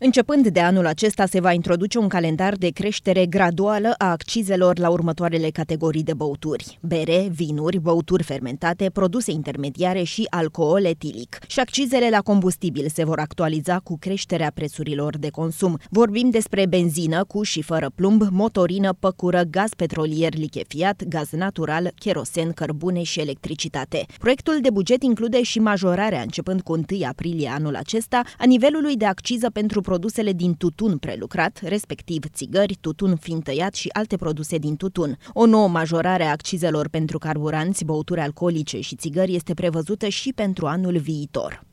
Începând de anul acesta se va introduce un calendar de creștere graduală a accizelor la următoarele categorii de băuturi: bere, vinuri, băuturi fermentate, produse intermediare și alcool etilic. Și accizele la combustibil se vor actualiza cu creșterea prețurilor de consum. Vorbim despre benzină cu și fără plumb, motorină, păcură, gaz petrolier lichefiat, gaz natural, kerosen, cărbune și electricitate. Proiectul de buget include și majorarea, începând cu 1 aprilie anul acesta, a nivelului de acciză pentru produsele din tutun prelucrat, respectiv țigări, tutun fin tăiat și alte produse din tutun. O nouă majorare a accizelor pentru carburanți, băuturi alcoolice și țigări este prevăzută și pentru anul viitor.